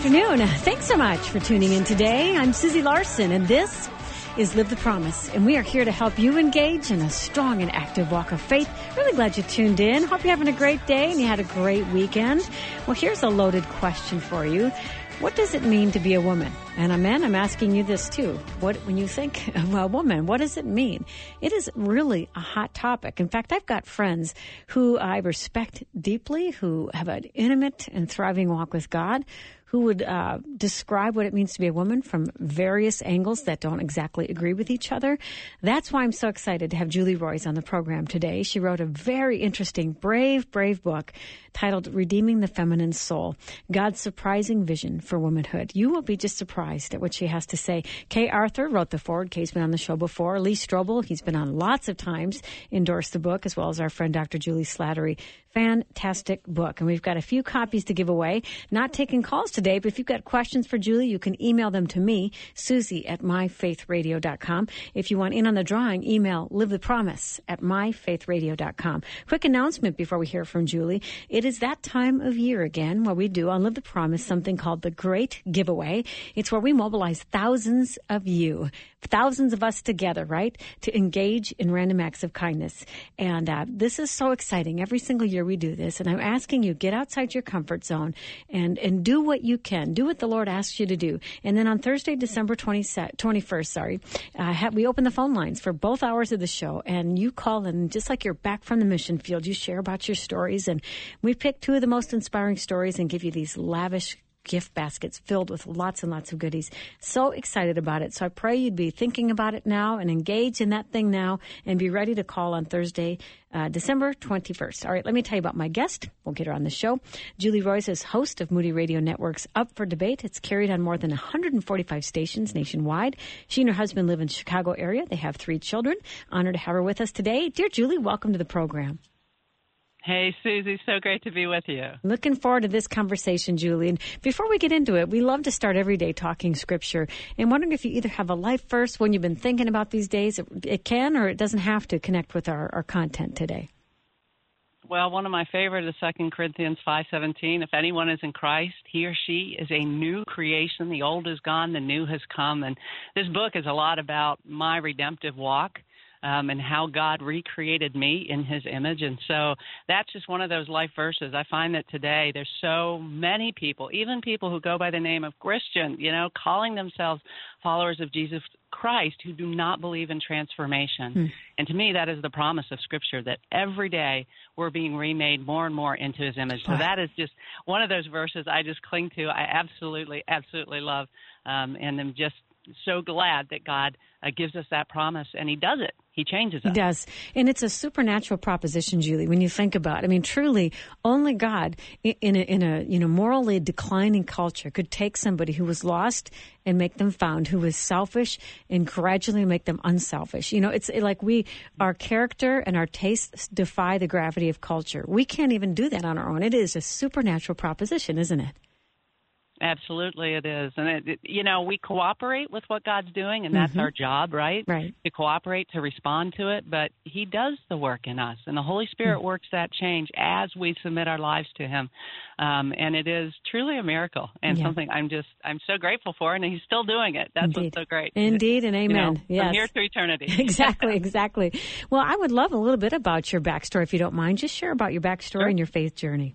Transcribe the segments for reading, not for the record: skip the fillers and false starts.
afternoon. Thanks so much for tuning in today. I'm Susie Larson, and this is Live the Promise, and we are here to help you engage in a strong and active walk of faith. Really glad you tuned in. Hope you're having a great day and you had a great weekend. Well, here's a loaded question for you. What does it mean to be a woman? And men, I'm asking you this too. When you think of a woman, what does it mean? It is really a hot topic. In fact, I've got friends who I respect deeply, who have an intimate and thriving walk with God, who would describe what it means to be a woman from various angles that don't exactly agree with each other. That's why I'm so excited to have Julie Roys on the program today. She wrote a very interesting, brave book titled Redeeming the Feminine Soul, God's Surprising Vision for Womanhood. You will be just surprised at what she has to say. Kay Arthur wrote the foreword. Kay's been on the show before. Lee Strobel, he's been on lots of times, endorsed the book, as well as our friend Dr. Julie Slattery. Fantastic book. And we've got a few copies to give away. Not taking calls today, but if you've got questions for Julie, you can email them to me, Susie@myfaithradio.com. If you want in on the drawing, email livethepromise@myfaithradio.com. Quick announcement before we hear from Julie. It is that time of year again where we do on Live the Promise something called the Great Giveaway. It's where we mobilize thousands of you, thousands of us together, right, to engage in random acts of kindness. And this is so exciting. Every single year we do this, and I'm asking you, get outside your comfort zone and do what you can. Do what the Lord asks you to do. And then on Thursday, December 21st, we open the phone lines for both hours of the show, and you call in just like you're back from the mission field. You share about your stories, and we pick two of the most inspiring stories and give you these lavish gift baskets filled with lots and lots of goodies. So excited about it. So I pray you'd be thinking about it now and engage in that thing now and be ready to call on Thursday, December 21st. All right, let me tell you about my guest. We'll get her on the show. Julie Roys is host of Moody Radio Network's Up for Debate. It's carried on more than 145 stations nationwide. She and her husband live in the Chicago area. They have 3 children. Honored to have her with us today. Dear Julie, welcome to the program. Hey, Susie, so great to be with you. Looking forward to this conversation, Julie. And before we get into it, we love to start every day talking Scripture. And wondering if you either have a life verse when you've been thinking about these days. It can or it doesn't have to connect with our content today. Well, one of my favorite is 2 Corinthians 5:17. If anyone is in Christ, he or she is a new creation. The old is gone, the new has come. And this book is a lot about my redemptive walk. And how God recreated me in his image. And so that's just one of those life verses. I find that today there's so many people, even people who go by the name of Christian, calling themselves followers of Jesus Christ, who do not believe in transformation. And to me, that is the promise of Scripture, that every day we're being remade more and more into his image. So that is just one of those verses I just cling to. I absolutely love, and I'm just so glad that God gives us that promise, and he does it. He changes us. He does. And it's a supernatural proposition, Julie, when you think about it. I mean, truly, only God in a morally declining culture could take somebody who was lost and make them found, who was selfish, and gradually make them unselfish. It's like our character and our tastes defy the gravity of culture. We can't even do that on our own. It is a supernatural proposition, isn't it? Absolutely, it is. And, we cooperate with what God's doing, and that's our job, right? Right. To cooperate, to respond to it. But he does the work in us, and the Holy Spirit works that change as we submit our lives to him. And it is truly a miracle and something I'm so grateful for, and he's still doing it. That's what's so great. Indeed, and amen. Yes. From here to eternity. Exactly. Well, I would love a little bit about your backstory, if you don't mind. Just share about your backstory and your faith journey.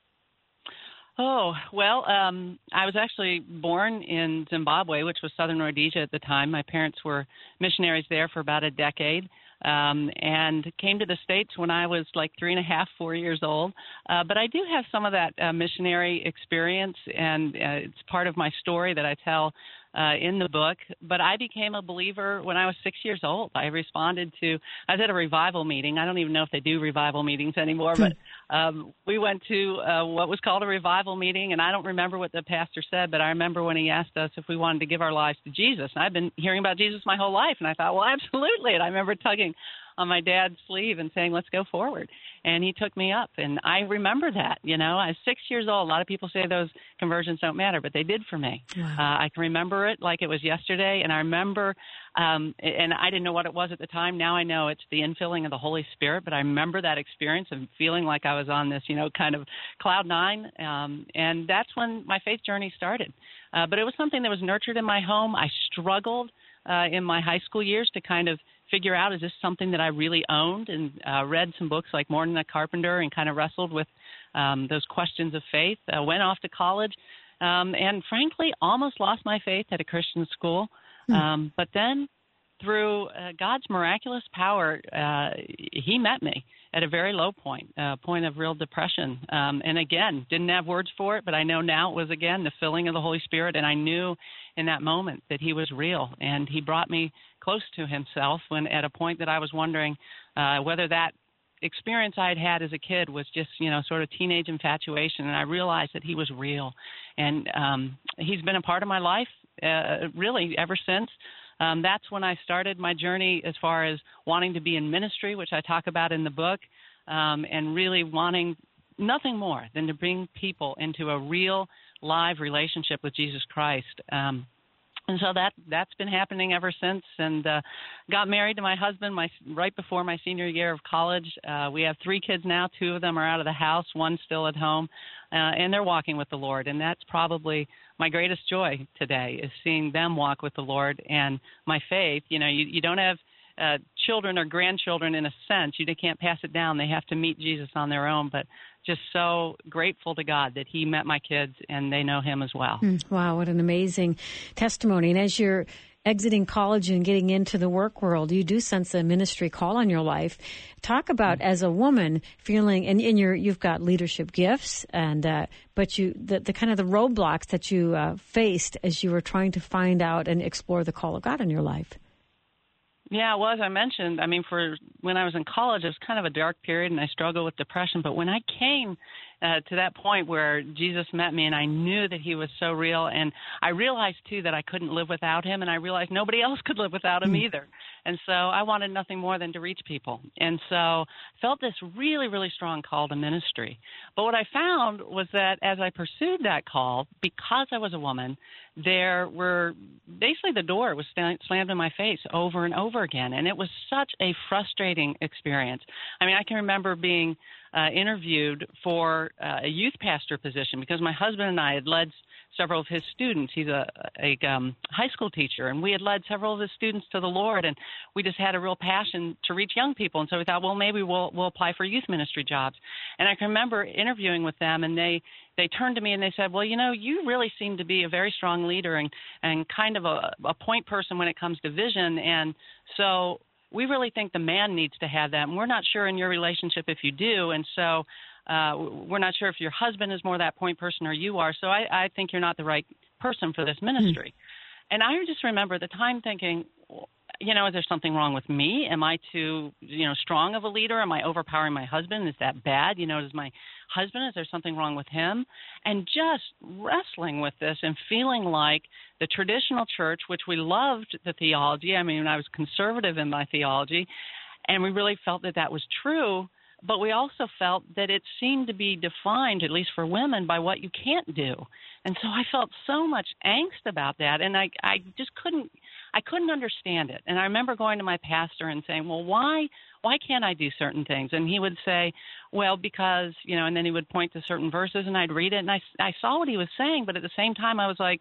Oh, well, I was actually born in Zimbabwe, which was southern Rhodesia at the time. My parents were missionaries there for about a decade, and came to the States when I was like 3.5, 4 years old. But I do have some of that missionary experience, and it's part of my story that I tell in the book. But I became a believer when I was 6 years old. I was at a revival meeting. I don't even know if they do revival meetings anymore, but we went to what was called a revival meeting, and I don't remember what the pastor said, but I remember when he asked us if we wanted to give our lives to Jesus. And I've been hearing about Jesus my whole life, and I thought, well, absolutely. And I remember tugging on my dad's sleeve and saying, let's go forward. And he took me up. And I remember that, I was 6 years old. A lot of people say those conversions don't matter, but they did for me. Wow. I can remember it like it was yesterday. And I remember, and I didn't know what it was at the time. Now I know it's the infilling of the Holy Spirit. But I remember that experience of feeling like I was on this, kind of cloud nine. And that's when my faith journey started. But it was something that was nurtured in my home. I struggled in my high school years to kind of figure out, is this something that I really owned? And read some books like More Than a Carpenter and kind of wrestled with those questions of faith. Went off to college and frankly almost lost my faith at a Christian school. But then through God's miraculous power, he met me at a very low point, a point of real depression. And again, didn't have words for it, but I know now it was, again, the filling of the Holy Spirit. And I knew in that moment that he was real. And he brought me close to himself when at a point that I was wondering whether that experience I'd had as a kid was just, sort of teenage infatuation. And I realized that he was real. And he's been a part of my life really ever since. That's when I started my journey as far as wanting to be in ministry, which I talk about in the book, and really wanting nothing more than to bring people into a real live relationship with Jesus Christ. And so that's been happening ever since, and got married to my husband right before my senior year of college. We have 3 kids now. 2 of them are out of the house. 1's still at home, and they're walking with the Lord. And that's probably my greatest joy today, is seeing them walk with the Lord. And my faith, you don't have children or grandchildren in a sense. You can't pass it down. They have to meet Jesus on their own. But just so grateful to God that he met my kids and they know him as well. Wow, what an amazing testimony. And as you're exiting college and getting into the work world, you do sense a ministry call on your life. Talk about, as a woman, feeling, and you've got leadership gifts, and but the kind of the roadblocks that you faced as you were trying to find out and explore the call of God in your life. Yeah, well, as I mentioned, for when I was in college, it was kind of a dark period, and I struggled with depression. But when I came to that point where Jesus met me, and I knew that he was so real, and I realized, too, that I couldn't live without him, and I realized nobody else could live without him either. And so I wanted nothing more than to reach people. And so I felt this really, really strong call to ministry. But what I found was that as I pursued that call, because I was a woman, there were basically the door was slammed in my face over and over again. And it was such a frustrating experience. I can remember being interviewed for a youth pastor position because my husband and I had led several of his students. He's a high school teacher, and we had led several of his students to the Lord, and we just had a real passion to reach young people. And so we thought, well, maybe we'll apply for youth ministry jobs. And I can remember interviewing with them, and they turned to me and they said, well, you really seem to be a very strong leader and kind of a point person when it comes to vision. And so we really think the man needs to have that. And we're not sure in your relationship if you do. And so we're not sure if your husband is more that point person or you are. So I think you're not the right person for this ministry. And I just remember the time thinking, is there something wrong with me? Am I too, strong of a leader? Am I overpowering my husband? Is that bad? Is my husband, is there something wrong with him? And just wrestling with this and feeling like the traditional church, which we loved the theology. I was conservative in my theology, and we really felt that was true. But we also felt that it seemed to be defined, at least for women, by what you can't do. And so I felt so much angst about that, and I just couldn't understand it. And I remember going to my pastor and saying, well, why can't I do certain things? And he would say, well, because, and then he would point to certain verses, and I'd read it, and I saw what he was saying, but at the same time I was like,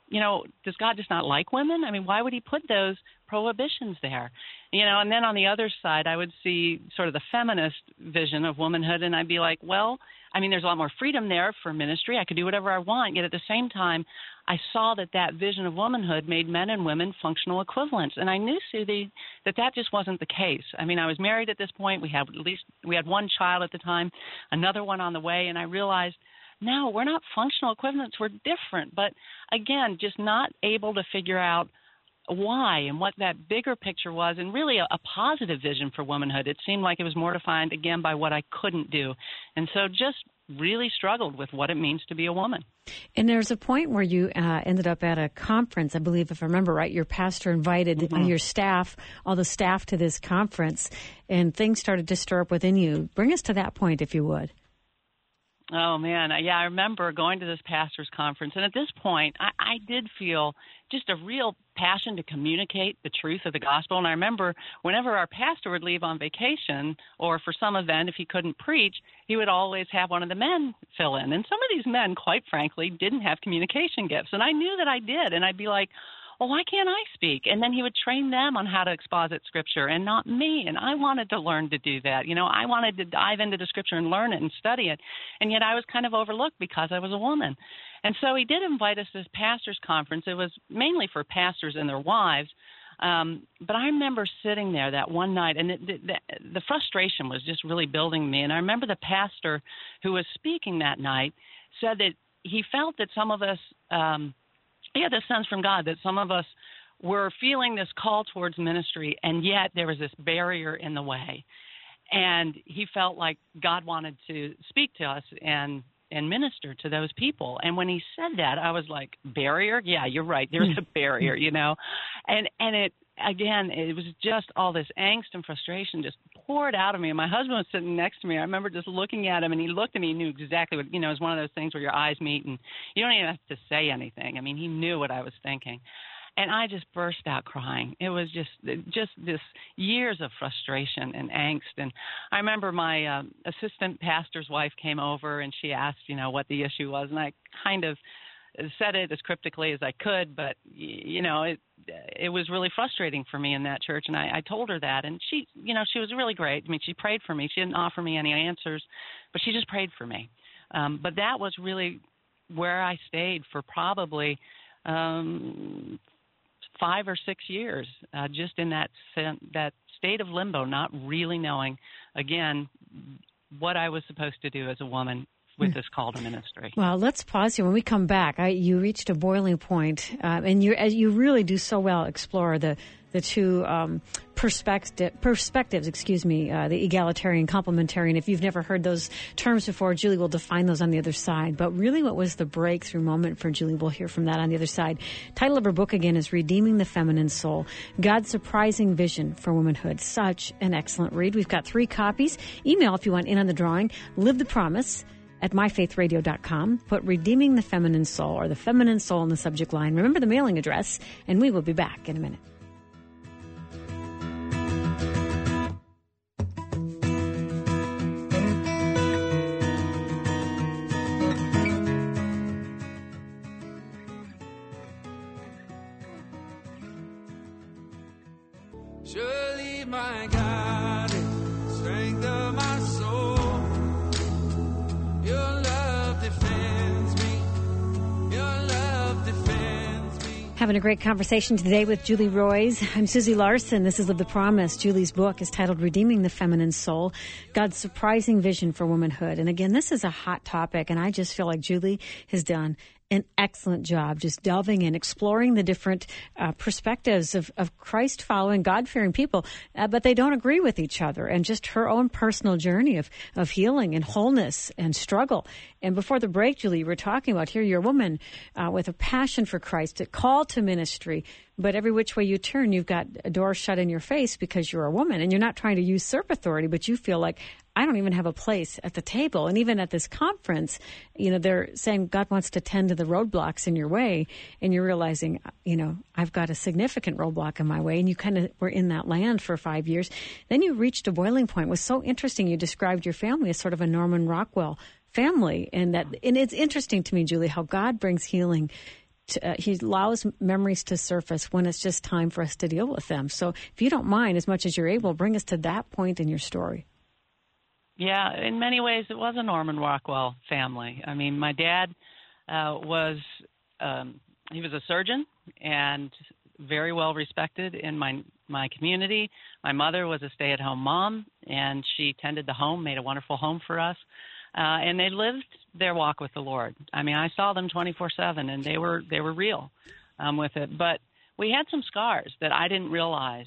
does God just not like women? Why would he put those prohibitions there? And then on the other side, I would see sort of the feminist vision of womanhood, and I'd be like, well, there's a lot more freedom there for ministry. I could do whatever I want. Yet at the same time, I saw that vision of womanhood made men and women functional equivalents. And I knew, Susie, that just wasn't the case. I was married at this point. We had one child at the time, another one on the way, and I realized, no, we're not functional equivalents. We're different. But again, just not able to figure out why and what that bigger picture was, and really a positive vision for womanhood. It seemed like it was more defined, again, by what I couldn't do. And so just really struggled with what it means to be a woman. And there's a point where you ended up at a conference, I believe, if I remember right. Your pastor invited your staff, all the staff, to this conference, and things started to stir up within you. Bring us to that point, if you would. Oh, man. Yeah, I remember going to this pastor's conference. And at this point, I did feel just a real passion to communicate the truth of the gospel. And I remember whenever our pastor would leave on vacation or for some event, if he couldn't preach, he would always have one of the men fill in. And some of these men, quite frankly, didn't have communication gifts. And I knew that I did. And I'd be like, well, why can't I speak? And then he would train them on how to exposit Scripture and not me. And I wanted to learn to do that. You know, I wanted to dive into the Scripture and learn it and study it. And yet I was kind of overlooked because I was a woman. And so he did invite us to this pastor's conference. It was mainly for pastors and their wives. But I remember sitting there that one night, and the frustration was just really building me. And I remember the pastor who was speaking that night said that he felt that some of us he had this sense from God that some of us were feeling this call towards ministry, and yet there was this barrier in the way. And he felt like God wanted to speak to us and minister to those people. And when he said that, I was like, barrier? Yeah, you're right. There's a barrier, you know. And it, again, it was just all this angst and frustration just poured out of me. And my husband was sitting next to me. I remember just looking at him, and he looked at me and knew exactly what, you know, it was one of those things where your eyes meet and you don't even have to say anything. I mean, he knew what I was thinking. And I just burst out crying. It was just this years of frustration and angst. And I remember my assistant pastor's wife came over, and she asked, you know, what the issue was. And I kind of said it as cryptically as I could, but, you know, it was really frustrating for me in that church. And I told her that. And she, you know, she was really great. I mean, she prayed for me. She didn't offer me any answers, but she just prayed for me. But that was really where I stayed for probably 5 or 6 years, just in that state of limbo, not really knowing, again, what I was supposed to do as a woman with this call to ministry. Well, let's pause here. When we come back, you reached a boiling point, and you really do so well explore the two perspectives, the egalitarian, complementarian. If you've never heard those terms before, Julie will define those on the other side. But really, what was the breakthrough moment for Julie? We'll hear from that on the other side. Title of her book, again, is Redeeming the Feminine Soul, God's Surprising Vision for Womanhood. Such an excellent read. We've got 3 copies. Email if you want in on the drawing. Live the Promise at myfaithradio.com. Put Redeeming the Feminine Soul or the Feminine Soul in the subject line. Remember the mailing address, and we will be back in a minute. Surely my God is strength of my soul. Your love defends me. Your love defends me. Having a great conversation today with Julie Roys. I'm Susie Larson. This is Live the Promise. Julie's book is titled Redeeming the Feminine Soul, God's Surprising Vision for Womanhood. And again, this is a hot topic, and I just feel like Julie has done an excellent job just delving in, exploring the different perspectives of Christ-following, God-fearing people, but they don't agree with each other, and just her own personal journey of healing and wholeness and struggle. And before the break, Julie, you were talking about here, you're a woman with a passion for Christ, a call to ministry, but every which way you turn, you've got a door shut in your face because you're a woman, and you're not trying to usurp authority, but you feel like, I don't even have a place at the table. And even at this conference, you know, they're saying God wants to tend to the roadblocks in your way, and you're realizing, you know, I've got a significant roadblock in my way, and you kind of were in that land for 5 years. Then you reached a boiling point. It was so interesting. You described your family as sort of a Norman Rockwell family, and it's interesting to me, Julie, how God brings healing. He allows memories to surface when it's just time for us to deal with them. So if you don't mind, as much as you're able, bring us to that point in your story. Yeah, in many ways, it was a Norman Rockwell family. I mean, my dad was a surgeon and very well respected in my community. My mother was a stay-at-home mom, and she tended the home, made a wonderful home for us. And they lived their walk with the Lord. I mean, I saw them 24/7, and they were real with it. But we had some scars that I didn't realize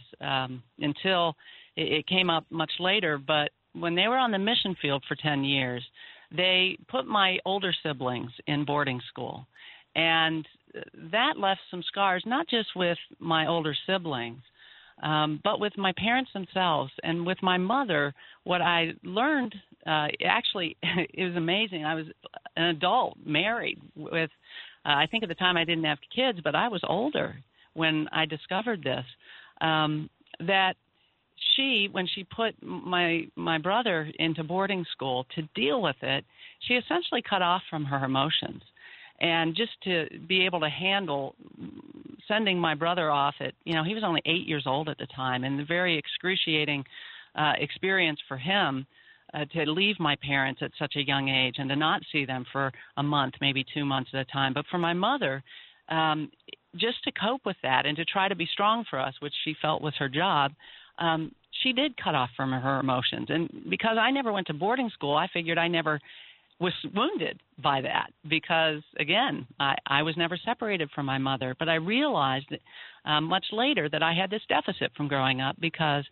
until it came up much later. But when they were on the mission field for 10 years, they put my older siblings in boarding school. And that left some scars, not just with my older siblings, but with my parents themselves. And with my mother, what I learned, actually, it was amazing. I was an adult, married, with, I think at the time I didn't have kids, but I was older when I discovered this, that she, when she put my brother into boarding school to deal with it, she essentially cut off from her emotions. And just to be able to handle sending my brother off at, he was only 8 years old at the time, and the very excruciating experience for him to leave my parents at such a young age and to not see them for a month, maybe 2 months at a time. But for my mother, just to cope with that and to try to be strong for us, which she felt was her job, she did cut off from her emotions. And because I never went to boarding school, I figured I never was wounded by that because, again, I was never separated from my mother. But I realized much later that I had this deficit from growing up because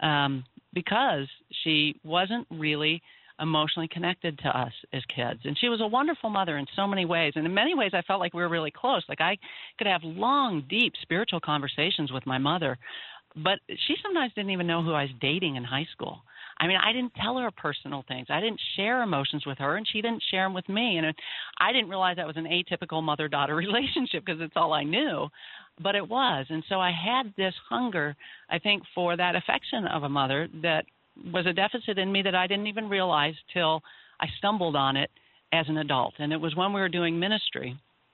she wasn't really emotionally connected to us as kids. And she was a wonderful mother in so many ways. And in many ways, I felt like we were really close. Like I could have long, deep spiritual conversations with my mother. But she sometimes didn't even know who I was dating in high school. I mean, I didn't tell her personal things. I didn't share emotions with her, and she didn't share them with me. And I didn't realize that was an atypical mother-daughter relationship because it's all I knew. But it was. And so I had this hunger, I think, for that affection of a mother that was a deficit in me that I didn't even realize till I stumbled on it as an adult. And it was when we were doing ministry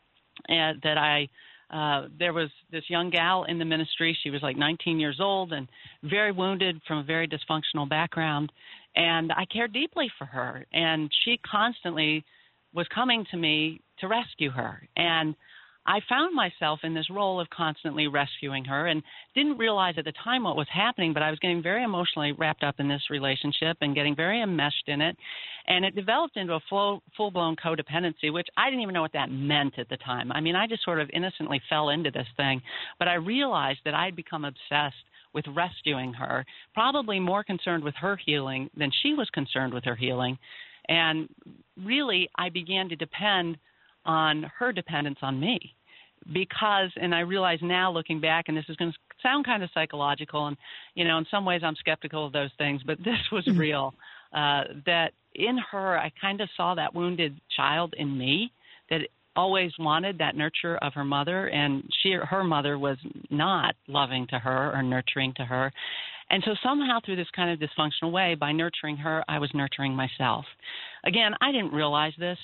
that there was this young gal in the ministry. She was like 19 years old and very wounded from a very dysfunctional background. And I cared deeply for her. And she constantly was coming to me to rescue her. And I found myself in this role of constantly rescuing her and didn't realize at the time what was happening, but I was getting very emotionally wrapped up in this relationship and getting very enmeshed in it. And it developed into a full-blown codependency, which I didn't even know what that meant at the time. I mean, I just sort of innocently fell into this thing. But I realized that I'd become obsessed with rescuing her, probably more concerned with her healing than she was concerned with her healing. And really, I began to depend on her dependence on me because, and I realize now looking back, and this is going to sound kind of psychological, and, in some ways I'm skeptical of those things, but this was real, that in her, I kind of saw that wounded child in me that always wanted that nurture of her mother, and her mother was not loving to her or nurturing to her. And so somehow through this kind of dysfunctional way, by nurturing her, I was nurturing myself. Again, I didn't realize this.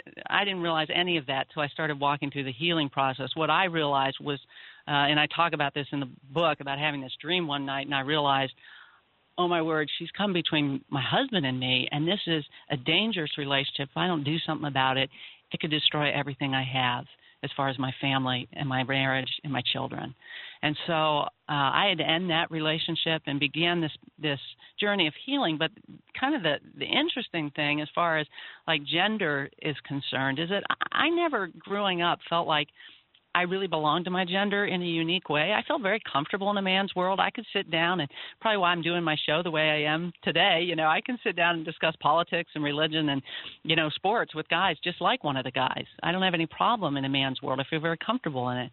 I didn't realize any of that till I started walking through the healing process. What I realized was, and I talk about this in the book, about having this dream one night, and I realized, oh, my word, she's come between my husband and me, and this is a dangerous relationship. If I don't do something about it, it could destroy everything I have as far as my family and my marriage and my children. And so I had to end that relationship and began this journey of healing. But kind of the interesting thing as far as like gender is concerned is that I never growing up felt like I really belonged to my gender in a unique way. I felt very comfortable in a man's world. I could sit down, and probably why I'm doing my show the way I am today, I can sit down and discuss politics and religion and, sports with guys just like one of the guys. I don't have any problem in a man's world. I feel very comfortable in it.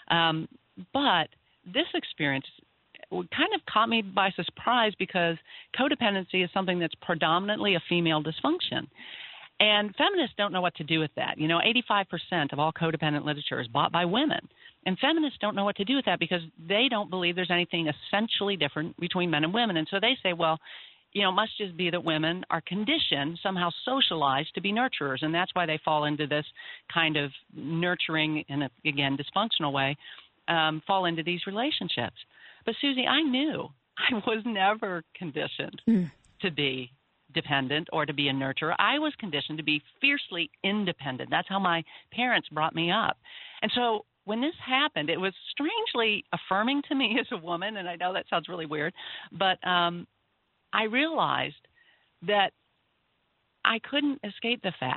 But this experience kind of caught me by surprise because codependency is something that's predominantly a female dysfunction. And feminists don't know what to do with that. 85% of all codependent literature is bought by women. And feminists don't know what to do with that because they don't believe there's anything essentially different between men and women. And so they say, well, it must just be that women are conditioned, somehow socialized to be nurturers. And that's why they fall into this kind of nurturing, in a, again, dysfunctional way, fall into these relationships. But, Susie, I knew I was never conditioned to be dependent or to be a nurturer. I was conditioned to be fiercely independent. That's how my parents brought me up. And so when this happened, it was strangely affirming to me as a woman, and I know that sounds really weird, but I realized that I couldn't escape the fact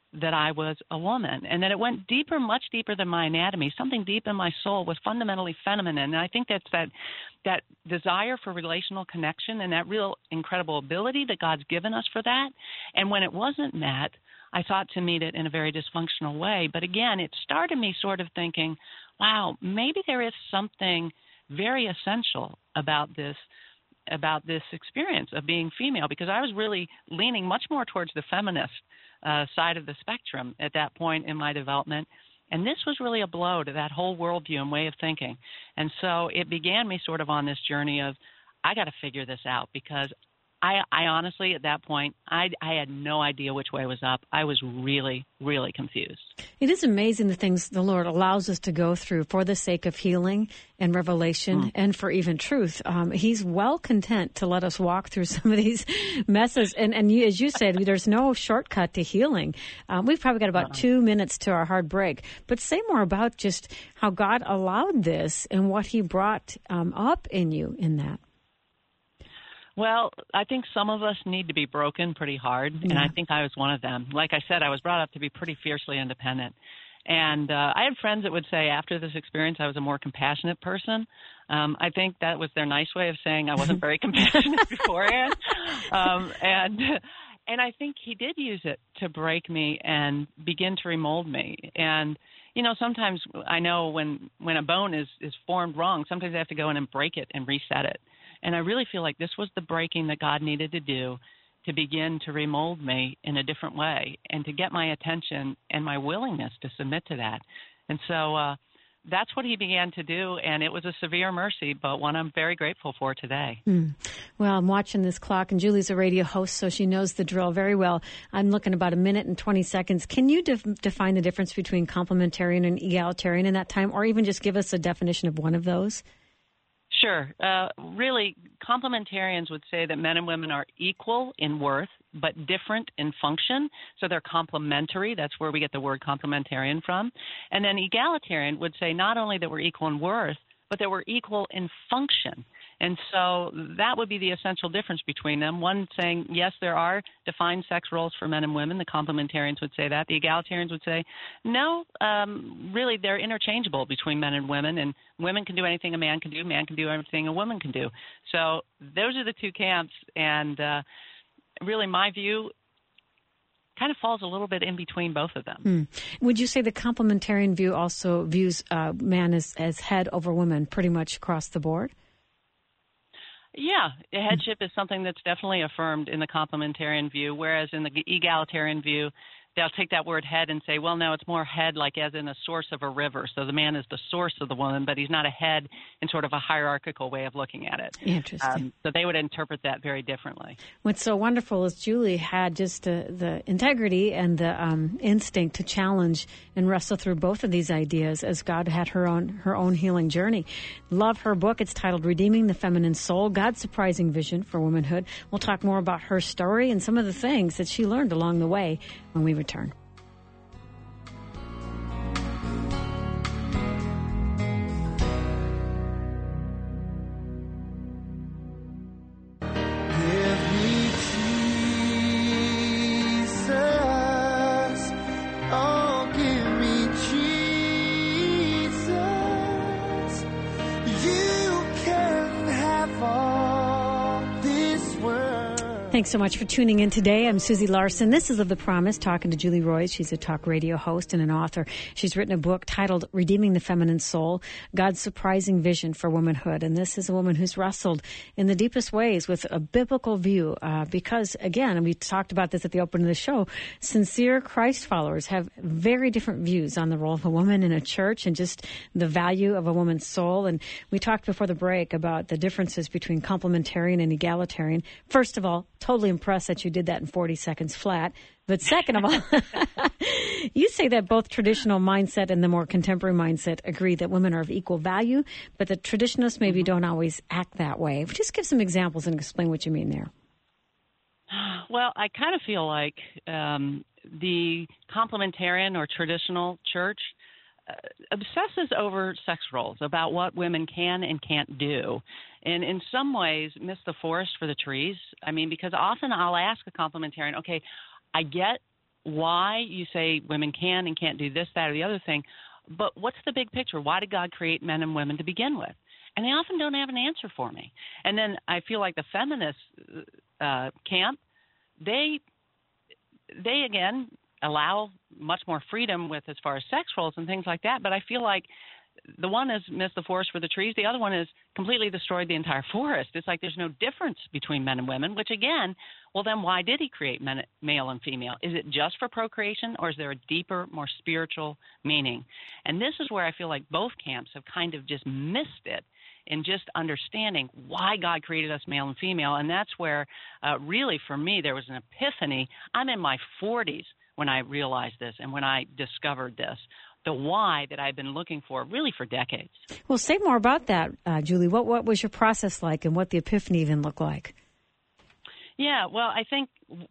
that I was a woman, and that it went deeper, much deeper than my anatomy. Something deep in my soul was fundamentally feminine, and I think that's that desire for relational connection and that real incredible ability that God's given us for that. And when it wasn't met, I sought to meet it in a very dysfunctional way. But again, it started me sort of thinking, wow, maybe there is something very essential about this experience of being female, because I was really leaning much more towards the feminist side of the spectrum at that point in my development. And this was really a blow to that whole worldview and way of thinking. And so it began me sort of on this journey of, I got to figure this out, because I honestly, at that point, I had no idea which way was up. I was really, really confused. It is amazing the things the Lord allows us to go through for the sake of healing and revelation and for even truth. He's well content to let us walk through some of these messes. And you, as you said, there's no shortcut to healing. We've probably got about 2 minutes to our hard break. But say more about just how God allowed this and what he brought up in you in that. Well, I think some of us need to be broken pretty hard, and I think I was one of them. Like I said, I was brought up to be pretty fiercely independent. And I had friends that would say after this experience I was a more compassionate person. I think that was their nice way of saying I wasn't very compassionate beforehand. And I think he did use it to break me and begin to remold me. And, you know, sometimes I know when a bone is formed wrong, sometimes I have to go in and break it and reset it. And I really feel like this was the breaking that God needed to do to begin to remold me in a different way and to get my attention and my willingness to submit to that. And so that's what he began to do, and it was a severe mercy, but one I'm very grateful for today. Well, I'm watching this clock, and Julie's a radio host, so she knows the drill very well. I'm looking about 1 minute and 20 seconds. Can you define the difference between complementarian and egalitarian in that time, or even just give us a definition of one of those? Sure. Really, complementarians would say that men and women are equal in worth, but different in function. So they're complementary. That's where we get the word complementarian from. And then egalitarian would say not only that we're equal in worth, but that we're equal in function. And so that would be the essential difference between them. One saying, yes, there are defined sex roles for men and women. The complementarians would say that. The egalitarians would say, no, really, they're interchangeable between men and women can do anything a man can do anything a woman can do. So those are the two camps, and really my view kind of falls a little bit in between both of them. Would you say the complementarian view also views man as head over women pretty much across the board? Yeah, headship is something that's definitely affirmed in the complementarian view, whereas in the egalitarian view, they'll take that word head and say, well, no, it's more head like as in a source of a river. So the man is the source of the woman, but he's not a head in sort of a hierarchical way of looking at it. Interesting. So they would interpret that very differently. What's so wonderful is Julie had just the integrity and the instinct to challenge and wrestle through both of these ideas as God had her own healing journey. Love her book. It's titled Redeeming the Feminine Soul, God's Surprising Vision for Womanhood. We'll talk more about her story and some of the things that she learned along the way when we return. Thanks so much for tuning in today. I'm Susie Larson. This is Live the Promise, talking to Julie Roys. She's a talk radio host and an author. She's written a book titled Redeeming the Feminine Soul, God's Surprising Vision for Womanhood. And this is a woman who's wrestled in the deepest ways with a biblical view because, again, and we talked about this at the opening of the show, sincere Christ followers have very different views on the role of a woman in a church and just the value of a woman's soul. And we talked before the break about the differences between complementarian and egalitarian. First of all, totally impressed that you did that in 40 seconds flat. But second of all, you say that both traditional mindset and the more contemporary mindset agree that women are of equal value, but the traditionalists maybe don't always act that way. Just give some examples and explain what you mean there. Well, I kind of feel like the complementarian or traditional church obsesses over sex roles, about what women can and can't do, and in some ways miss the forest for the trees. I mean, because often I'll ask a complementarian, okay, I get why you say women can and can't do this, that, or the other thing, but what's the big picture? Why did God create men and women to begin with? And they often don't have an answer for me. And then I feel like the feminist camp, they again allow much more freedom with as far as sex roles and things like that. But I feel like the one has missed the forest for the trees. The other one has completely destroyed the entire forest. It's like there's no difference between men and women, which again, well, then why did he create male and female? Is it just for procreation, or is there a deeper, more spiritual meaning? And this is where I feel like both camps have kind of just missed it in just understanding why God created us male and female. And that's where really for me there was an epiphany. I'm in my 40s when I realized this and when I discovered this, the why that I've been looking for really for decades. Well, say more about that, Julie. What was your process like, and what the epiphany even looked like? Yeah, well, I think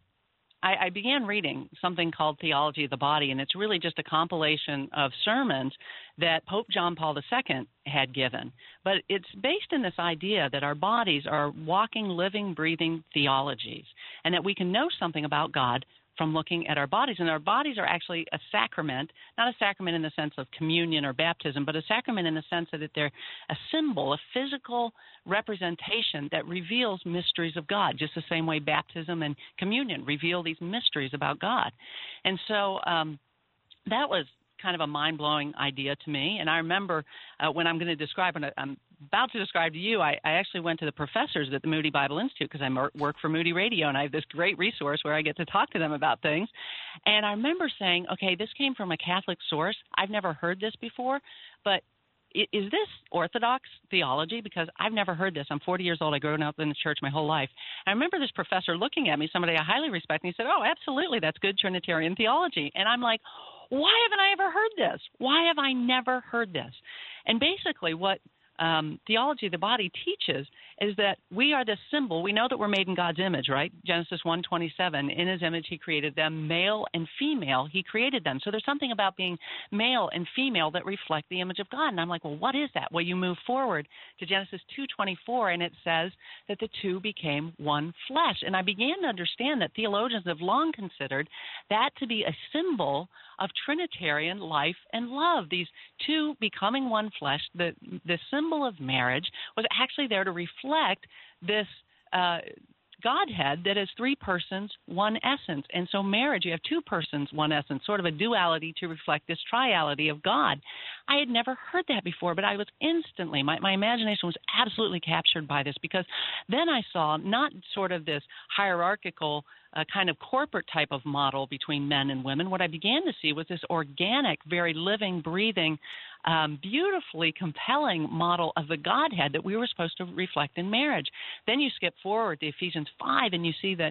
I began reading something called Theology of the Body, and it's really just a compilation of sermons that Pope John Paul II had given. But it's based in this idea that our bodies are walking, living, breathing theologies, and that we can know something about God from looking at our bodies. And our bodies are actually a sacrament, not a sacrament in the sense of communion or baptism, but a sacrament in the sense that they're a symbol, a physical representation that reveals mysteries of God, just the same way baptism and communion reveal these mysteries about God. And so that was kind of a mind-blowing idea to me. And I remember when I'm going to describe, and I'm about to describe to you, I actually went to the professors at the Moody Bible Institute because I work for Moody Radio, and I have this great resource where I get to talk to them about things. And I remember saying, okay, this came from a Catholic source. I've never heard this before, but is this Orthodox theology? Because I've never heard this. I'm 40 years old. I've grown up in the church my whole life. I remember this professor looking at me, somebody I highly respect, and he said, oh, absolutely, that's good Trinitarian theology. And I'm like, why haven't I ever heard this? Why have I never heard this? And basically what Theology of the Body teaches is that we are this symbol. We know that we're made in God's image, right? Genesis 1:27, in his image he created them, male and female, he created them. So there's something about being male and female that reflect the image of God. And I'm like, well, what is that? Well, you move forward to Genesis 2:24, and it says that the two became one flesh. And I began to understand that theologians have long considered that to be a symbol of Trinitarian life and love. These two becoming one flesh, the symbol of marriage was actually there to reflect this Godhead that is three persons, one essence. And so marriage, you have two persons, one essence, sort of a duality to reflect this triality of God. I had never heard that before, but I was instantly, my imagination was absolutely captured by this, because then I saw not sort of this hierarchical kind of corporate type of model between men and women. What I began to see was this organic, very living, breathing, beautifully compelling model of the Godhead that we were supposed to reflect in marriage. Then you skip forward to Ephesians 5, and you see that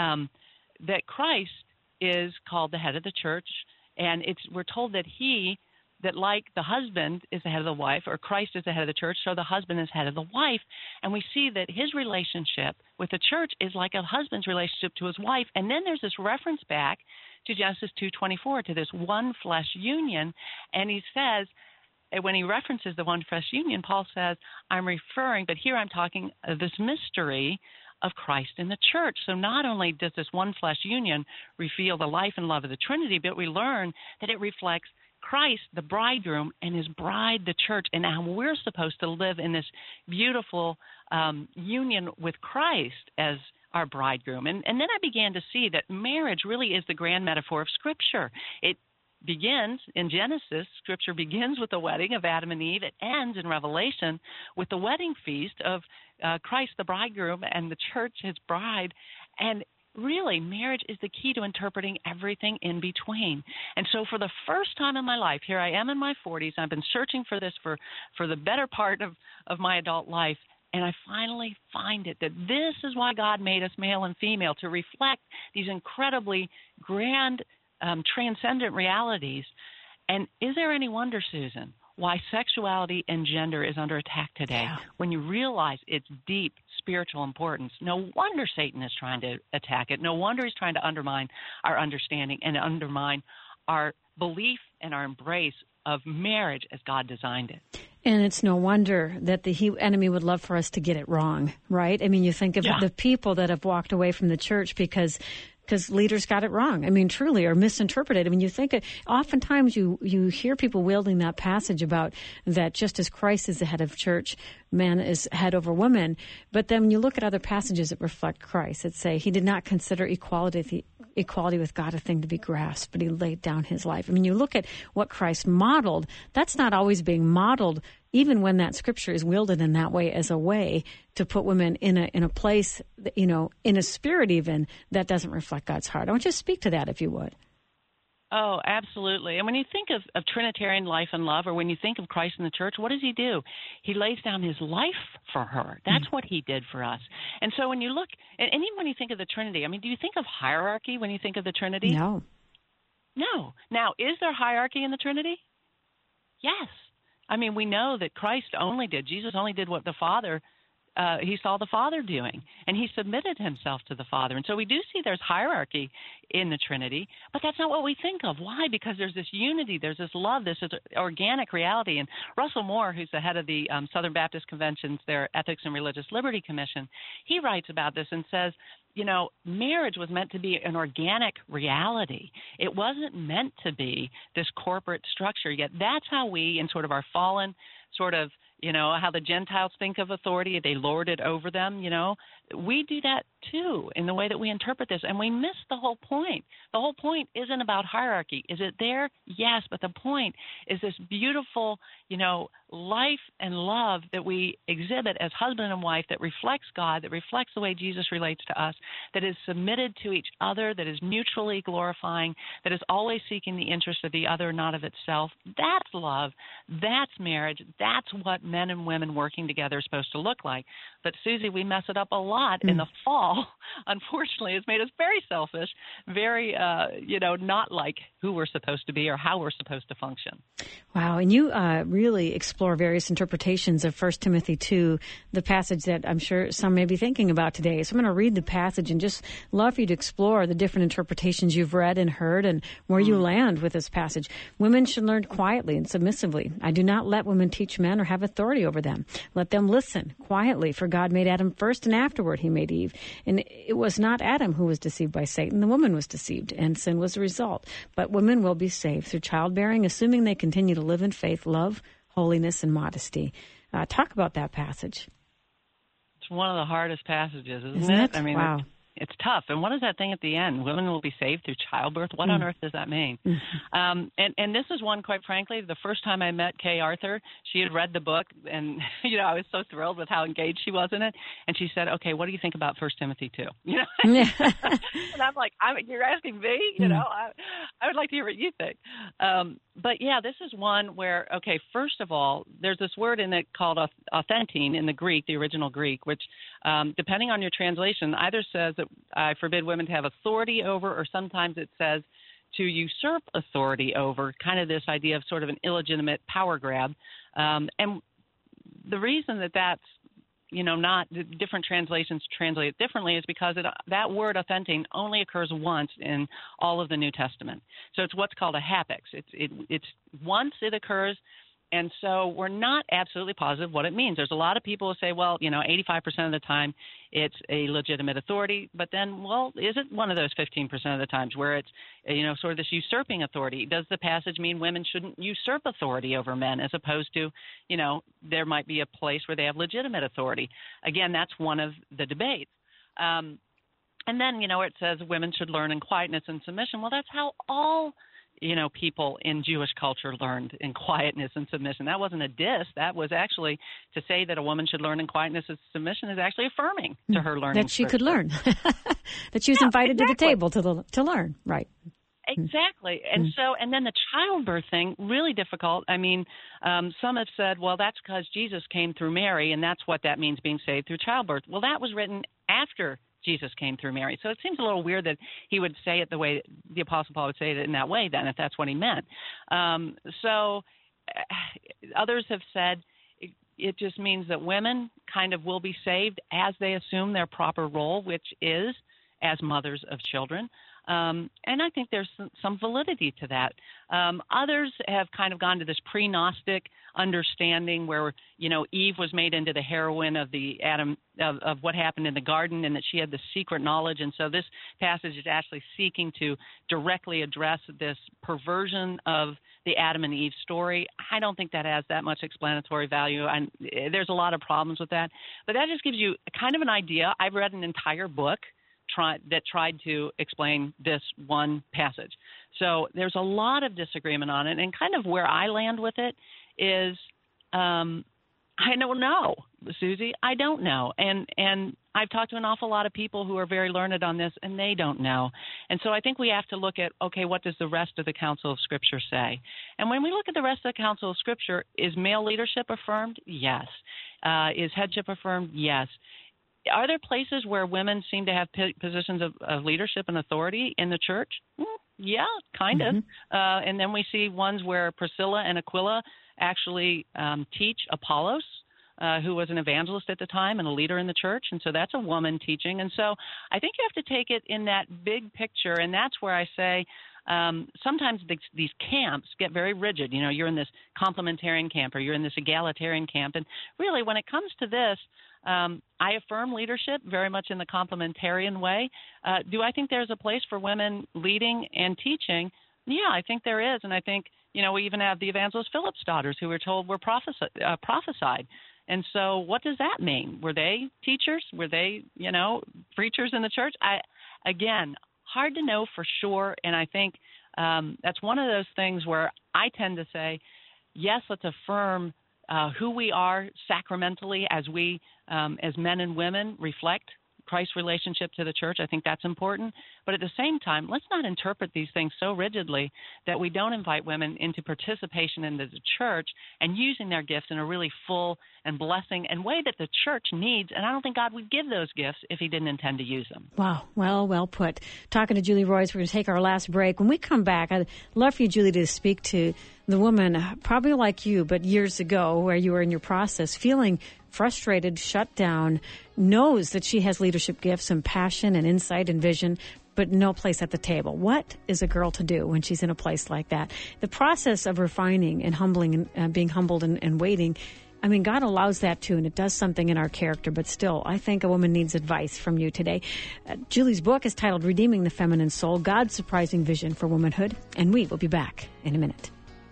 that Christ is called the head of the church, and we're told that that like the husband is the head of the wife, or Christ is the head of the church, so the husband is head of the wife. And we see that his relationship with the church is like a husband's relationship to his wife. And then there's this reference back to Genesis 2:24, to this one flesh union. And he says, when he references the one flesh union, Paul says, I'm referring, but here I'm talking of this mystery of Christ in the church. So not only does this one flesh union reveal the life and love of the Trinity, but we learn that it reflects Christ, the bridegroom, and his bride, the church, and how we're supposed to live in this beautiful union with Christ as our bridegroom. And then I began to see that marriage really is the grand metaphor of Scripture. It begins in Genesis. Scripture begins with the wedding of Adam and Eve. It ends in Revelation with the wedding feast of Christ, the bridegroom, and the church, his bride. And really, marriage is the key to interpreting everything in between. And so for the first time in my life, here I am in my 40s, I've been searching for this for the better part of my adult life, and I finally find it, that this is why God made us male and female, to reflect these incredibly grand, transcendent realities. And is there any wonder, Susan, why sexuality and gender is under attack today? Yeah. When you realize its deep spiritual importance, no wonder Satan is trying to attack it. No wonder he's trying to undermine our understanding and undermine our belief and our embrace of marriage as God designed it. And it's no wonder that the enemy would love for us to get it wrong, right? I mean, you think of the people that have walked away from the church because because leaders got it wrong. I mean, truly, or misinterpreted. I mean, you think oftentimes you hear people wielding that passage about that just as Christ is the head of church, man is head over woman. But then when you look at other passages that reflect Christ, that say he did not consider equality with God a thing to be grasped, but he laid down his life. I mean, you look at what Christ modeled, that's not always being modeled, even when that scripture is wielded in that way as a way to put women in a place, in a spirit even, that doesn't reflect God's heart. I want you to speak to that, if you would. Oh, absolutely. And when you think of Trinitarian life and love, or when you think of Christ in the church, what does he do? He lays down his life for her. That's what he did for us. And so when you look, and even when you think of the Trinity, I mean, do you think of hierarchy when you think of the Trinity? No. No. Now, is there hierarchy in the Trinity? Yes. I mean, we know that Jesus only did what the Father, he saw the Father doing, and he submitted himself to the Father. And so we do see there's hierarchy in the Trinity, but that's not what we think of. Why? Because there's this unity, there's this love, this is organic reality. And Russell Moore, who's the head of the Southern Baptist Convention's, their Ethics and Religious Liberty Commission, he writes about this and says, marriage was meant to be an organic reality. It wasn't meant to be this corporate structure. Yet that's how we, in sort of our fallen sort of, how the Gentiles think of authority, they lord it over them, we do that too in the way that we interpret this, and we miss the whole point. The whole point isn't about hierarchy. Is it there? Yes, but the point is this beautiful, life and love that we exhibit as husband and wife that reflects God, that reflects the way Jesus relates to us, that is submitted to each other, that is mutually glorifying, that is always seeking the interest of the other, not of itself. That's love. That's marriage. That's what men and women working together are supposed to look like. But, Susie, we mess it up a lot in the fall. Unfortunately, it's made us very selfish, very, not like who we're supposed to be or how we're supposed to function. Wow. And you really explore various interpretations of 1 Timothy 2, the passage that I'm sure some may be thinking about today. So I'm going to read the passage and just love for you to explore the different interpretations you've read and heard and where you land with this passage. Women should learn quietly and submissively. I do not let women teach men or have authority over them. Let them listen quietly, for God made Adam first, and afterward he made Eve. And it was not Adam who was deceived by Satan. The woman was deceived, and sin was the result. But women will be saved through childbearing, assuming they continue to live in faith, love, holiness, and modesty. Talk about that passage. It's one of the hardest passages, isn't it? I mean, wow. It's tough. And what is that thing at the end? Women will be saved through childbirth. What on earth does that mean? And this is one, quite frankly, the first time I met Kay Arthur, she had read the book, and, I was so thrilled with how engaged she was in it. And she said, okay, what do you think about 1 Timothy 2? And I'm like, you're asking me? I would like to hear what you think. But, yeah, this is one where, okay, first of all, there's this word in it called authentine in the Greek, the original Greek, which, depending on your translation, either says that I forbid women to have authority over, or sometimes it says to usurp authority over, kind of this idea of sort of an illegitimate power grab. And the reason that's, not different translations translate it differently is because that word authentine only occurs once in all of the New Testament. So it's what's called a hapax. It's once it occurs. And so we're not absolutely positive what it means. There's a lot of people who say, well, 85% of the time it's a legitimate authority. But then, well, is it one of those 15% of the times where it's, sort of this usurping authority? Does the passage mean women shouldn't usurp authority over men as opposed to, there might be a place where they have legitimate authority? Again, that's one of the debates. And then, it says women should learn in quietness and submission. Well, that's how all people in Jewish culture learned in quietness and submission. That wasn't a diss. That was actually to say that a woman should learn in quietness and submission is actually affirming to her learning. That she could learn. That she was invited to the table to learn. Right. Exactly. And so, and then the childbirth thing, really difficult. I mean, some have said, well, that's because Jesus came through Mary, and that's what that means, being saved through childbirth. Well, that was written after Jesus came through Mary. So it seems a little weird that he would say it the way the Apostle Paul would say it in that way then, if that's what he meant. So others have said it just means that women kind of will be saved as they assume their proper role, which is as mothers of children. And I think there's some validity to that. Others have kind of gone to this pre-Gnostic understanding where, Eve was made into the heroine of the Adam of what happened in the garden, and that she had the secret knowledge. And so this passage is actually seeking to directly address this perversion of the Adam and Eve story. I don't think that has that much explanatory value. And there's a lot of problems with that. But that just gives you kind of an idea. I've read an entire book that tried to explain this one passage. So there's a lot of disagreement on it, and kind of where I land with it is I don't know, Susie. I don't know. And I've talked to an awful lot of people who are very learned on this, and they don't know. And so I think we have to look at, okay, what does the rest of the Council of Scripture say? And when we look at the rest of the Council of Scripture, is male leadership affirmed? Yes. Is headship affirmed? Yes. Are there places where women seem to have positions of leadership and authority in the church? Yeah, kind of. And then we see ones where Priscilla and Aquila actually teach Apollos, who was an evangelist at the time and a leader in the church. And so that's a woman teaching. And so I think you have to take it in that big picture. And that's where I say sometimes these camps get very rigid. You're in this complementarian camp or you're in this egalitarian camp. And really, when it comes to this, I affirm leadership very much in the complementarian way. Do I think there's a place for women leading and teaching? Yeah, I think there is. And I think, we even have the evangelist Philip's daughters who were told were prophesied. And so what does that mean? Were they teachers? Were they, preachers in the church? Again, hard to know for sure. And I think that's one of those things where I tend to say, yes, let's affirm who we are sacramentally as we, as men and women, reflect Christ's relationship to the church. I think that's important. But at the same time, let's not interpret these things so rigidly that we don't invite women into participation in the church and using their gifts in a really full and blessing and way that the church needs. And I don't think God would give those gifts if he didn't intend to use them. Wow. Well put. Talking to Julie Roys, we're going to take our last break. When we come back, I'd love for you, Julie, to speak to the woman, probably like you, but years ago, where you were in your process, feeling frustrated, shut down, knows that she has leadership gifts and passion and insight and vision, but no place at the table. What is a girl to do when she's in a place like that? The process of refining and humbling and being humbled and waiting, I mean, God allows that too, and it does something in our character, but still, I think a woman needs advice from you today. Julie's book is titled Redeeming the Feminine Soul, God's Surprising Vision for Womanhood, and we will be back in a minute.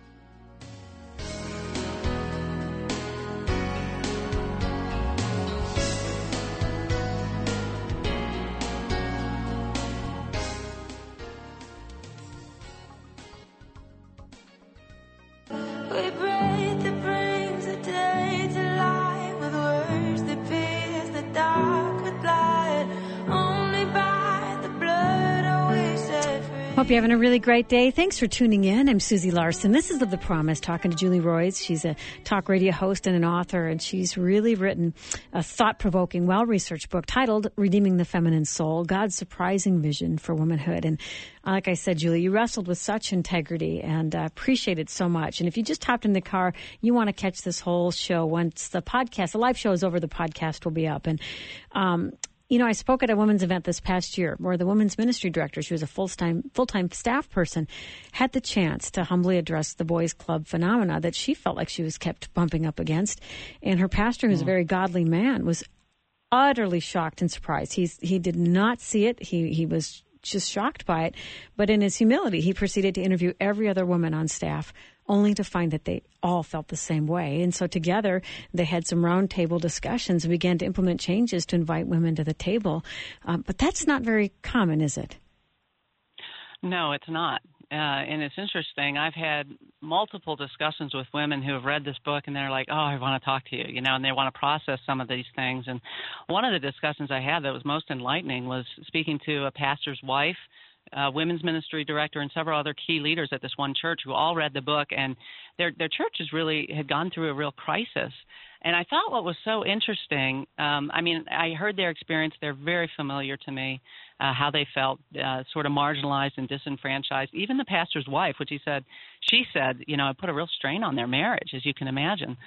Hope you're having a really great day. Thanks for tuning in. I'm Susie Larson. This is Live the Promise, talking to Julie Roys. She's a talk radio host and an author, and she's really written a thought-provoking, well-researched book titled Redeeming the Feminine Soul, God's Surprising Vision for Womanhood. And like I said, Julie, you wrestled with such integrity, and appreciate it so much. And if you just hopped in the car, you want to catch this whole show once the live show is over, the podcast will be up. And I spoke at a women's event this past year where the women's ministry director, she was a full-time staff person, had the chance to humbly address the boys' club phenomena that she felt like she was kept bumping up against. And her pastor, who's a very godly man, was utterly shocked and surprised. He did not see it. He was just shocked by it. But in his humility, he proceeded to interview every other woman on staff, only to find that they all felt the same way. And so together, they had some roundtable discussions and began to implement changes to invite women to the table. But that's not very common, is it? No, it's not. And it's interesting. I've had multiple discussions with women who have read this book, and they're like, oh, I want to talk to you, and they want to process some of these things. And one of the discussions I had that was most enlightening was speaking to a pastor's wife, women's ministry director, and several other key leaders at this one church who all read the book, and their churches really had gone through a real crisis. And I thought what was so interesting, I heard their experience. They're very familiar to me, how they felt sort of marginalized and disenfranchised. Even the pastor's wife, she said, it put a real strain on their marriage, as you can imagine.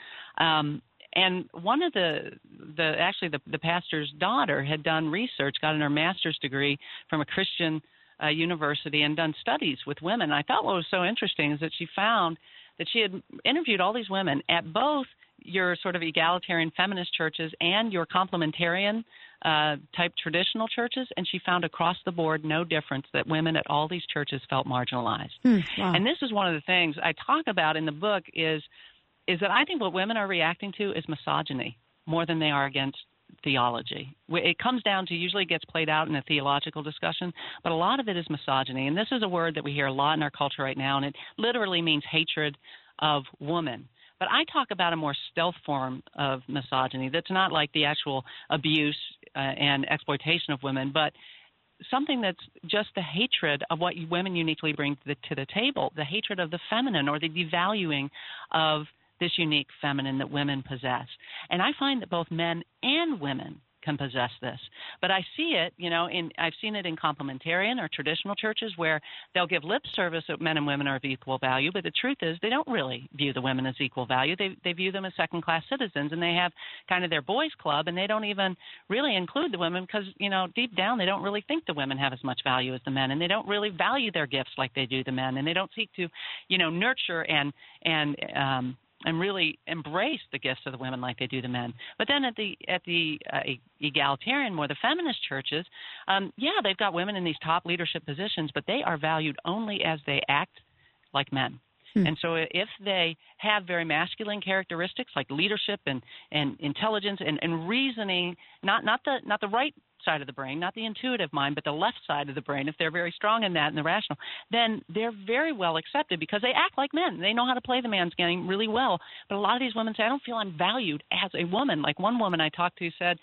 And one of the pastor's daughter had done research, gotten her master's degree from a Christian university and done studies with women. I thought what was so interesting is that she found that she had interviewed all these women at both your sort of egalitarian feminist churches and your complementarian type traditional churches, and she found across the board no difference, that women at all these churches felt marginalized. Wow. And this is one of the things I talk about in the book is that I think what women are reacting to is misogyny more than they are against theology. It comes down to, usually gets played out in a theological discussion, but a lot of it is misogyny. And this is a word that we hear a lot in our culture right now, and it literally means hatred of woman. But I talk about a more stealth form of misogyny that's not like the actual abuse and exploitation of women, but something that's just the hatred of what women uniquely bring to the table, the hatred of the feminine, or the devaluing of this unique feminine that women possess. And I find that both men and women can possess this. But I see it, I've seen it in complementarian or traditional churches where they'll give lip service that men and women are of equal value, but the truth is they don't really view the women as equal value. They view them as second-class citizens, and they have kind of their boys' club, and they don't even really include the women because, deep down they don't really think the women have as much value as the men, and they don't really value their gifts like they do the men, and they don't seek to, nurture and really embrace the gifts of the women like they do the men. But then at the egalitarian, more the feminist churches, they've got women in these top leadership positions, but they are valued only as they act like men. And so if they have very masculine characteristics like leadership and intelligence and reasoning, not the right side of the brain, not the intuitive mind, but the left side of the brain, if they're very strong in that and the rational, then they're very well accepted because they act like men. They know how to play the man's game really well. But a lot of these women say, I don't feel I'm valued as a woman. Like one woman I talked to said,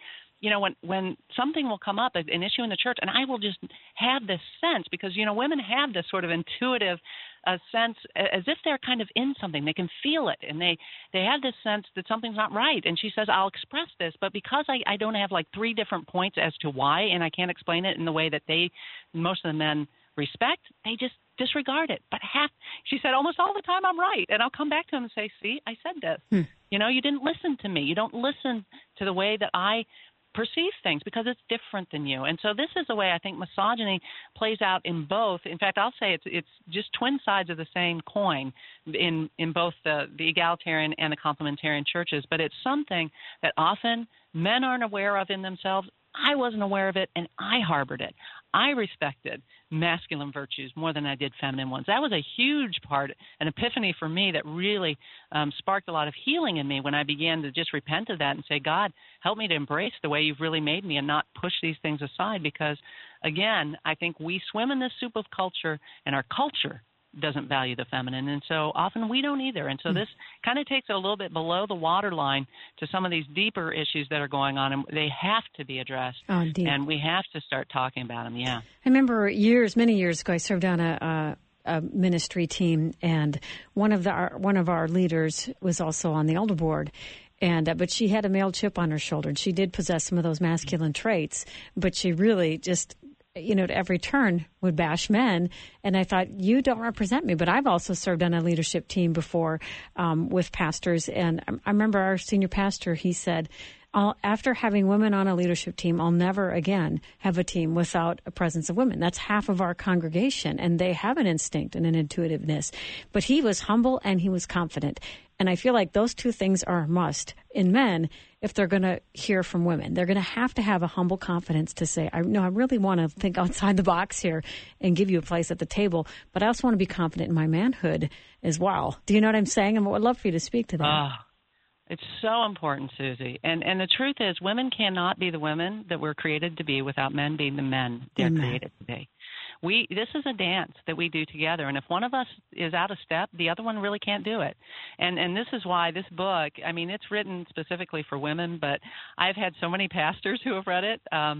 when something will come up, an issue in the church, and I will just have this sense, because, women have this sort of intuitive sense as if they're kind of in something. They can feel it, and they have this sense that something's not right. And she says, I'll express this, but because I don't have like 3 different points as to why, and I can't explain it in the way that most of the men respect, they just disregard it. But she said, almost all the time I'm right. And I'll come back to him and say, see, I said this. You didn't listen to me. You don't listen to the way that I perceive things because it's different than you. And so this is the way I think misogyny plays out in both. In fact, I'll say it's just twin sides of the same coin in both the egalitarian and the complementarian churches. But it's something that often men aren't aware of in themselves. I wasn't aware of it, and I harbored it. I respected masculine virtues more than I did feminine ones. That was a huge part, an epiphany for me that really sparked a lot of healing in me when I began to just repent of that and say, God, help me to embrace the way you've really made me and not push these things aside because, again, I think we swim in this soup of culture, and our culture doesn't value the feminine, and so often we don't either. And so this kind of takes it a little bit below the waterline to some of these deeper issues that are going on, and they have to be addressed, and we have to start talking about them. Yeah, I remember many years ago, I served on a ministry team, and one of our leaders was also on the elder board. But she had a male chip on her shoulder, and she did possess some of those masculine traits, but she really just at every turn would bash men. And I thought, you don't represent me. But I've also served on a leadership team before with pastors. And I remember our senior pastor, he said, after having women on a leadership team, I'll never again have a team without a presence of women. That's half of our congregation, and they have an instinct and an intuitiveness. But he was humble and he was confident. And I feel like those two things are a must in men if they're going to hear from women. They're going to have a humble confidence to say, I really want to think outside the box here and give you a place at the table, but I also want to be confident in my manhood as well. Do you know what I'm saying? And I would love for you to speak to that. It's so important, Susie. And the truth is, women cannot be the women that we're created to be without men being the men they're created to be. This is a dance that we do together, and if one of us is out of step, the other one really can't do it. And this is why this book, it's written specifically for women, but I've had so many pastors who have read it,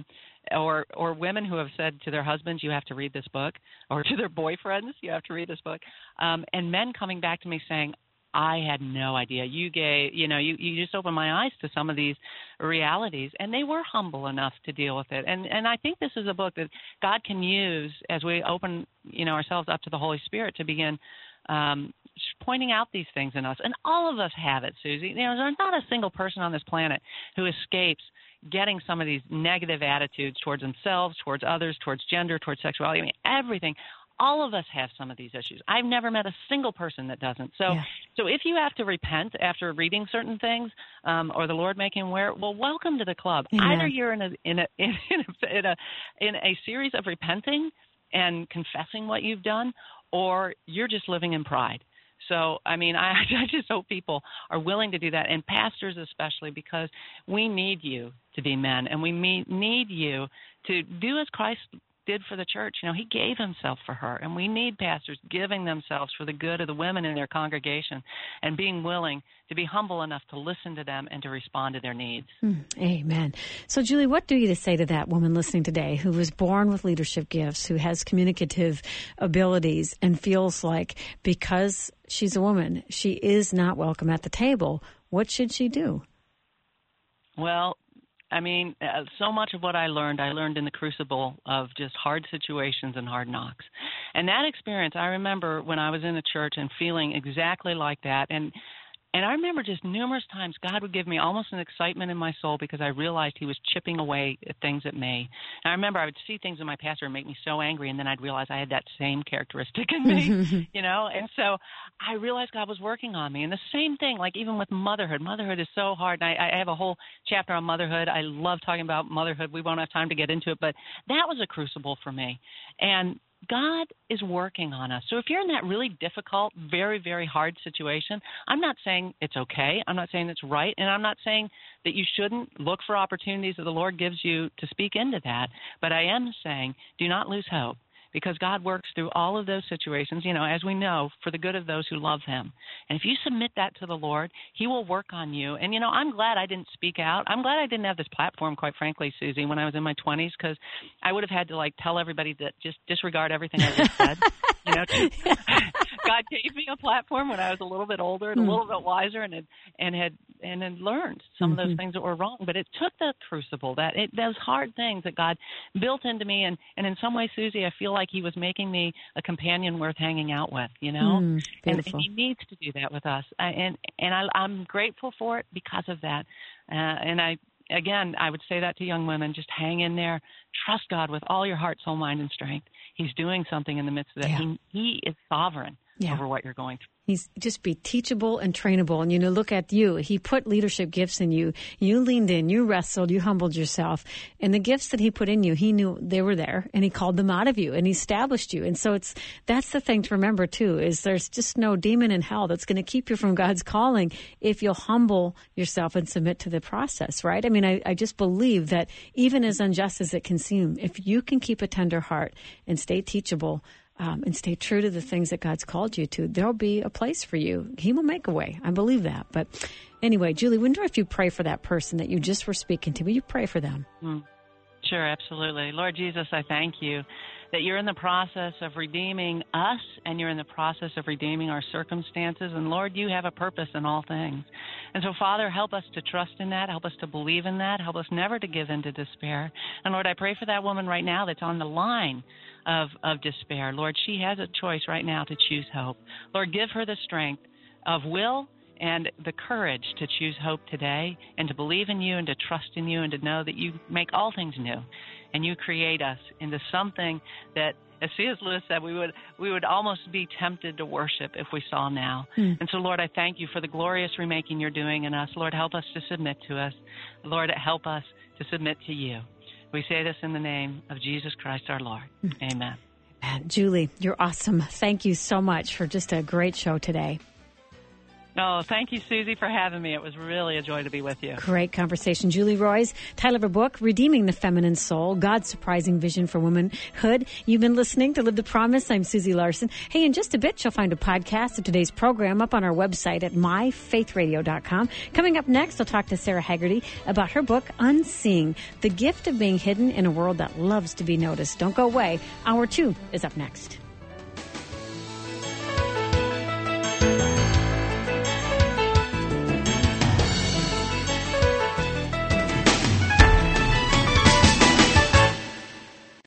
or women who have said to their husbands, you have to read this book, or to their boyfriends, you have to read this book, and men coming back to me saying, I had no idea. You just opened my eyes to some of these realities, and they were humble enough to deal with it. And I think this is a book that God can use as we open, ourselves up to the Holy Spirit to begin pointing out these things in us. And all of us have it, Susie. There's not a single person on this planet who escapes getting some of these negative attitudes towards themselves, towards others, towards gender, towards sexuality. I mean, everything. All of us have some of these issues. I've never met a single person that doesn't. So if you have to repent after reading certain things, or the Lord making aware, well, welcome to the club. Amen. Either you're in a series of repenting and confessing what you've done, or you're just living in pride. So, I mean, I just hope people are willing to do that, and pastors especially, because we need you to be men, and we need you to do as Christ did for the church. You know, he gave himself for her, and we need pastors giving themselves for the good of the women in their congregation and being willing to be humble enough to listen to them and to respond to their needs. Amen. So, Julie, what do you to say to that woman listening today who was born with leadership gifts, who has communicative abilities, and feels like because she's a woman, she is not welcome at the table? What should she do? Well, I mean, so much of what I learned in the crucible of just hard situations and hard knocks. And that experience, I remember when I was in the church and feeling exactly like that. And I remember just numerous times God would give me almost an excitement in my soul because I realized he was chipping away at things at me. And I remember I would see things in my pastor and make me so angry, and then I'd realize I had that same characteristic in me, you know. And so I realized God was working on me. And the same thing, like even with motherhood. Motherhood is so hard. And I have a whole chapter on motherhood. I love talking about motherhood. We won't have time to get into it, but that was a crucible for me. And God is working on us. So if you're in that really difficult, very, very hard situation, I'm not saying it's okay. I'm not saying it's right. And I'm not saying that you shouldn't look for opportunities that the Lord gives you to speak into that. But I am saying do not lose hope, because God works through all of those situations, you know, as we know, for the good of those who love him. And if you submit that to the Lord, he will work on you. And, you know, I'm glad I didn't speak out. I'm glad I didn't have this platform, quite frankly, Susie, when I was in my 20s, because I would have had to, like, tell everybody that just disregard everything I just said. You know, God gave me a platform when I was a little bit older and a little bit wiser and had learned some of those things that were wrong. But it took the crucible, those hard things that God built into me. And in some ways, Susie, I feel like he was making me a companion worth hanging out with, you know? And he needs to do that with us. I'm grateful for it because of that. Again, I would say that to young women, just hang in there. Trust God with all your heart, soul, mind, and strength. He's doing something in the midst of that. Yeah. He is sovereign over what you're going through. He's just be teachable and trainable. And, you know, look at you. He put leadership gifts in you. You leaned in, you wrestled, you humbled yourself. And the gifts that he put in you, he knew they were there, and he called them out of you, and he established you. And so that's the thing to remember, too, is there's just no demon in hell that's going to keep you from God's calling if you'll humble yourself and submit to the process, right? I mean, I just believe that even as unjust as it can seem, if you can keep a tender heart and stay teachable, and stay true to the things that God's called you to, there'll be a place for you. He will make a way. I believe that. But anyway, Julie, wonder if you pray for that person that you just were speaking to. Will you pray for them? Sure, absolutely. Lord Jesus, I thank you that you're in the process of redeeming us, and you're in the process of redeeming our circumstances. And Lord, you have a purpose in all things. And so, Father, help us to trust in that. Help us to believe in that. Help us never to give in to despair. And Lord, I pray for that woman right now that's on the line of despair. Lord, she has a choice right now to choose hope. Lord, give her the strength of will and the courage to choose hope today, and to believe in you, and to trust in you, and to know that you make all things new, and you create us into something that, as C.S. Lewis said, we would almost be tempted to worship if we saw now. And so, Lord, I thank you for the glorious remaking you're doing in us. Lord, help us to submit to us. Lord, help us to submit to you. We say this in the name of Jesus Christ our Lord. Amen. Julie, you're awesome. Thank you so much for just a great show today. Oh, thank you, Susie, for having me. It was really a joy to be with you. Great conversation. Julie Roys, title of her book, Redeeming the Feminine Soul, God's Surprising Vision for Womanhood. You've been listening to Live the Promise. I'm Susie Larson. Hey, in just a bit, you'll find a podcast of today's program up on our website at myfaithradio.com. Coming up next, I'll talk to Sarah Haggerty about her book, Unseeing, the gift of being hidden in a world that loves to be noticed. Don't go away. Hour 2 is up next.